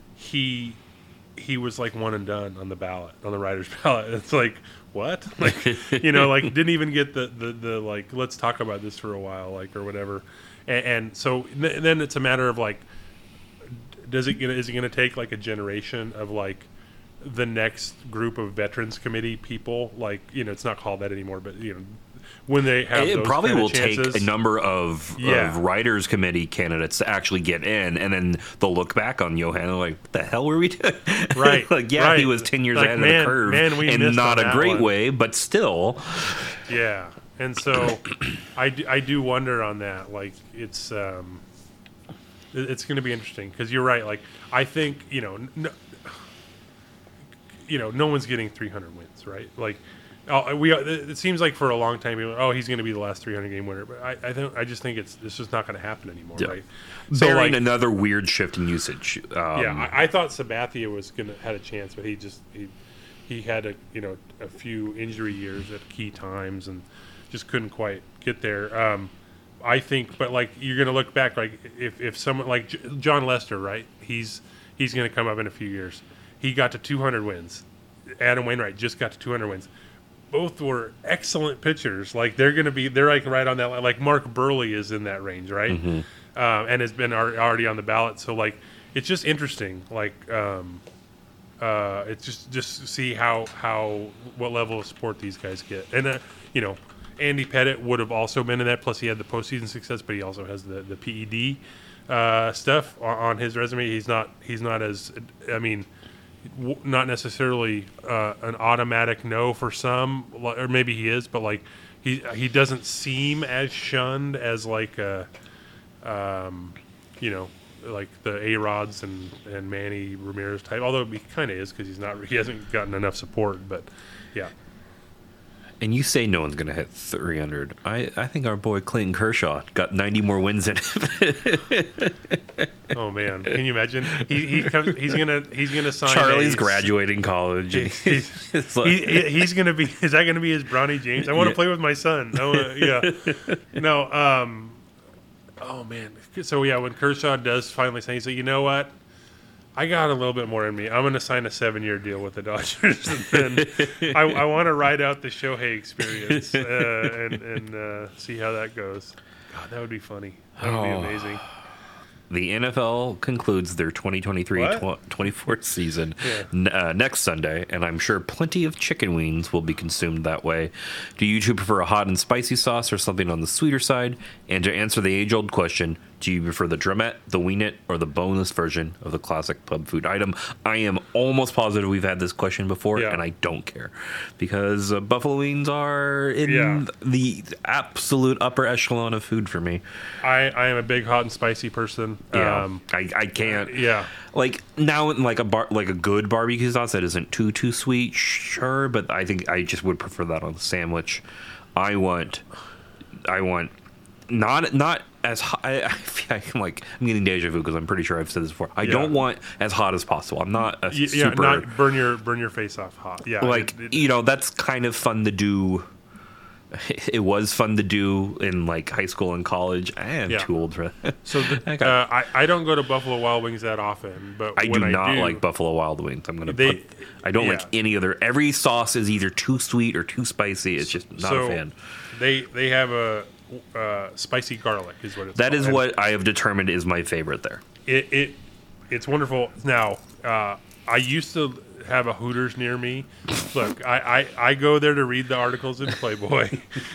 he he was like one and done on the ballot, on the writer's ballot. It's like, what? Like, you know, like didn't even get the, the, the like, let's talk about this for a while, like, or whatever. And, and so th- then it's a matter of like, does it, is it going to take like a generation of like the next group of veterans committee people? Like, you know, it's not called that anymore, but you know, when they have it those probably kind of will chances, take a number of, Yeah. of writers committee candidates to actually get in, and then they'll look back on Johan and like, what the hell were we doing? Right, Like, yeah, he right. was ten years Like, ahead man- of the curve, man, we and missed not on a that great one. way, but still. Yeah, and so I, do, I do wonder on that. Like, it's um, it- it's going to be interesting because you're right. Like, I think, you know, no, you know, no one's getting three hundred wins, right? Like, oh, we it seems like for a long time, people, oh, he's going to be the last three hundred game winner. But I, I don't. I just think it's it's just not going to happen anymore, Yeah. right? Bearing like, another weird shift in usage. Um, yeah, I, I thought Sabathia was gonna had a chance, but he just he he had a you know a few injury years at key times and just couldn't quite get there. Um, I think, but like you're gonna look back, like if, if someone like J- John Lester, right? He's he's gonna come up in a few years. He got to two hundred wins. Adam Wainwright just got to two hundred wins. Both were excellent pitchers. Like they're gonna be, they're like right on that line. Like Mark Burley is in that range, right? Mm-hmm. Um, and has been ar- already on the ballot. So like, it's just interesting. Like, um, uh, it's just just see how how what level of support these guys get. And uh, you know, Andy Pettit would have also been in that. Plus, he had the postseason success, but he also has the the P E D uh, stuff on, on his resume. He's not he's not as I mean. W- not necessarily uh, an automatic no for some, li- or maybe he is, but like he he doesn't seem as shunned as like a, um, you know, like the A-Rods and, and Manny Ramirez type. Although he kind of is because he's not he hasn't gotten enough support. But yeah, And you say no one's going to hit three hundred. I, I think our boy Clayton Kershaw got ninety more wins in it. oh man, can you imagine? He, he comes, he's gonna he's gonna sign. Charlie's a- graduating college. He- he's, It's like- he- he- he's gonna be. Is that gonna be his Bronny James? I want to Yeah. play with my son. I wanna, yeah. No. Um. Oh man. So yeah, when Kershaw does finally say, he's like, you know what? I got a little bit more in me. I'm going to sign a seven-year deal with the Dodgers, and then I, I want to ride out the Shohei experience uh, and, and uh, see how that goes. God, that would be funny. That would Oh. be amazing. The N F L concludes their twenty twenty-three What? twenty-four season Yeah. n- uh, next Sunday, and I'm sure plenty of chicken wings will be consumed that way. Do you two prefer a hot and spicy sauce or something on the sweeter side? And to answer the age-old question, do you prefer the drumette, the weenet, or the boneless version of the classic pub food item? I am almost positive we've had this question before, Yeah. and I don't care. Because uh, buffalo wings are in Yeah. the absolute upper echelon of food for me. I, I am a big hot and spicy person. Yeah, Um, I, I can't. yeah. Like now, like a bar, like a good barbecue sauce that isn't too too sweet, sure. But I think I just would prefer that on the sandwich. I want, I want, not not as hot. I, I feel like I'm like I'm getting deja vu because I'm pretty sure I've said this before. I Yeah. don't want as hot as possible. I'm not a Y- yeah, super not burn your burn your face off hot. Yeah, like it- it- you know that's kind of fun to do it was fun to do in like high school and college. I am Yeah. too old for that. So the, Okay. uh, I I don't go to Buffalo Wild Wings that often, but I do when not I do, like Buffalo Wild Wings. I'm gonna. They- put, I don't yeah. like any other. Every sauce is either too sweet or too spicy. It's just not so a fan. They they have a uh, spicy garlic is what it's That called. is And what I have determined is my favorite there. it, it it's wonderful. Now uh, I used to have a Hooters near me. Look, I, I, I go there to read the articles in Playboy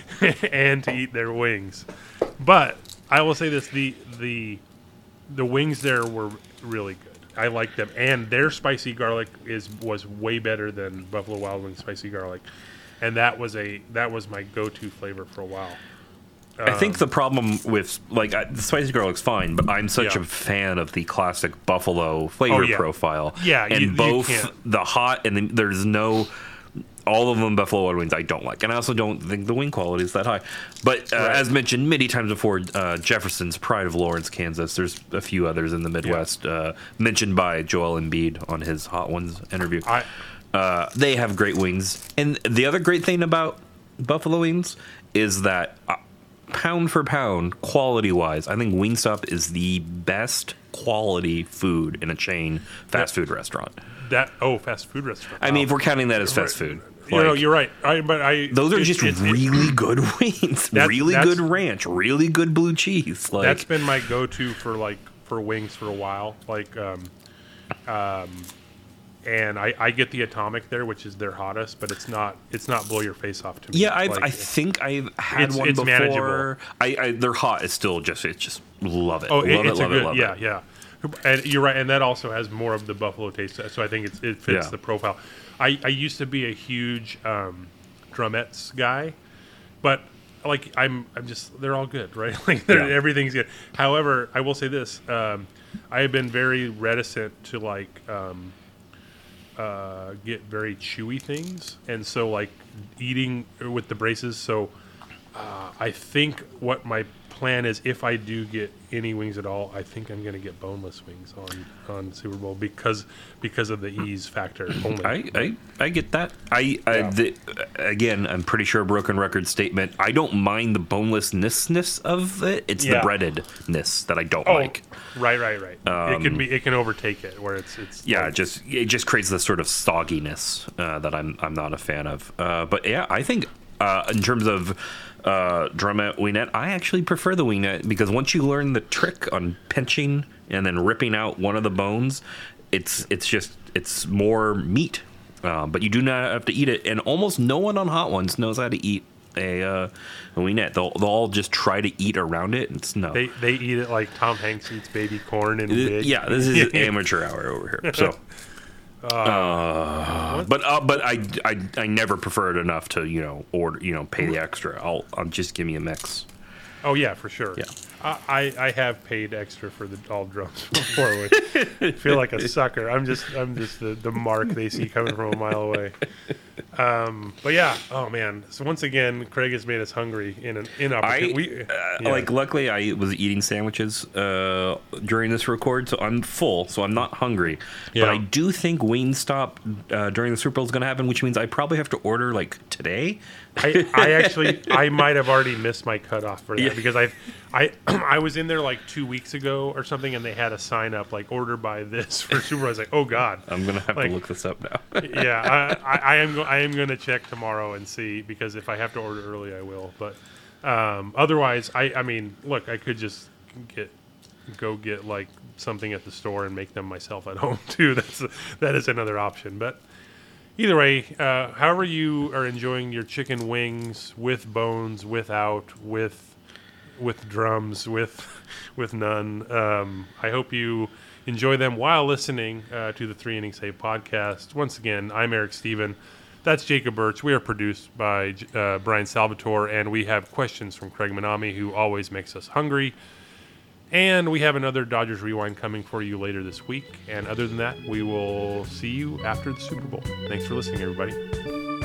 and to eat their wings. But I will say this: the the the wings there were really good. I liked them, and their spicy garlic is was way better than Buffalo Wild Wings spicy garlic, and that was a that was my go-to flavor for a while. I think the problem with like I, the spicy garlic's fine, but I'm such Yeah. a fan of the classic buffalo flavor Oh, yeah. profile. Yeah, and you- you both can't. the hot and the, there's no all of them Buffalo Wild Wings I don't like, and I also don't think the wing quality is that high. But uh, Right. as mentioned many times before, uh, Jefferson's Pride of Lawrence, Kansas. There's a few others in the Midwest uh, mentioned by Joel Embiid on his Hot Ones interview. I, Uh, they have great wings, and the other great thing about buffalo wings is that uh, pound for pound, quality wise, I think Wingstop is the best quality food in a chain fast food restaurant. that oh fast food restaurant. I mean, if Wow. we're counting that as fast Right. food, you know, like, you're right. I, but I those are it- just it- it- really good wings, That's- really that's- good ranch, really good blue cheese. Like That's been my go-to for like for wings for a while. Like, um, um, and I, I get the Atomic there, which is their hottest, but it's not it's not blow your face off to me. yeah, I've, Like, I think I've had it's- one it's before. manageable. I, I they're hot. It's still just it's just love it. Oh, love it, it's it, love a good it, love yeah it. yeah. And you're right, and that also has more of the buffalo taste, so I think it's, it fits Yeah. the profile. I, I used to be a huge um, drumettes guy, but like I'm I'm just they're all good, right? Like they're- Yeah. everything's good. However, I will say this: um, I have been very reticent to like um, uh, get very chewy things, and so like eating with the braces. So uh, I think what my plan is, if I do get any wings at all, I think I'm going to get boneless wings on, on Super Bowl because because of the ease factor only. I, I, I get that. I, I Yeah. the, again, I'm pretty sure a broken record statement. I don't mind the bonelessness of it. It's Yeah. the breadedness that I don't oh, like. right, right, right. it Um, can be it can overtake it where it's it's Yeah, like- it just it just creates this sort of sogginess uh, that I'm I'm not a fan of. Uh, but yeah, I think uh, in terms of uh, drumette wingette, I actually prefer the wingette because once you learn the trick on pinching and then ripping out one of the bones, it's it's just it's more meat. Uh, but you do not have to eat it, and almost no one on Hot Ones knows how to eat a, uh, a wingette. They'll they'll all just try to eat around it. And it's no. they they eat it like Tom Hanks eats baby corn and Th- big. Yeah, this is amateur hour over here. So, uh, but uh, but I, I I never prefer it enough to you know order you know pay the extra. I'll I'll just give me a mix. Oh yeah, for sure. Yeah. I, I I have paid extra for the all drums before. Which I feel like a sucker. I'm just I'm just the, the mark they see coming from a mile away. Um, but yeah, oh man. So once again, Craig has made us hungry in an in I opportunity. We, uh, yeah. like luckily I was eating sandwiches uh, during this record, so I'm full, so I'm not hungry. But Yeah. I do think Wingstop uh, during the Super Bowl is going to happen, which means I probably have to order like today. I, I actually I might have already missed my cutoff for that Yeah. because I I I was in there like two weeks ago or something, and they had a sign up like order by this for Super Bowl. I was like, oh god, I'm gonna have Like, to look this up now. yeah, I, I, I am. Go, I am going to check tomorrow and see because if I have to order early, I will. But um, otherwise, I, I mean, look, I could just get go get like something at the store and make them myself at home too. That's that is another option. But either way, uh, however you are enjoying your chicken wings with bones, without, with with drums, with with none, um, I hope you enjoy them while listening uh, to the Three Inning Save podcast. Once again, I'm Eric Steven. That's Jacob Birch. We are produced by uh, Brian Salvatore, and we have questions from Craig Manami, who always makes us hungry. And we have another Dodgers Rewind coming for you later this week. And other than that, we will see you after the Super Bowl. Thanks for listening, everybody.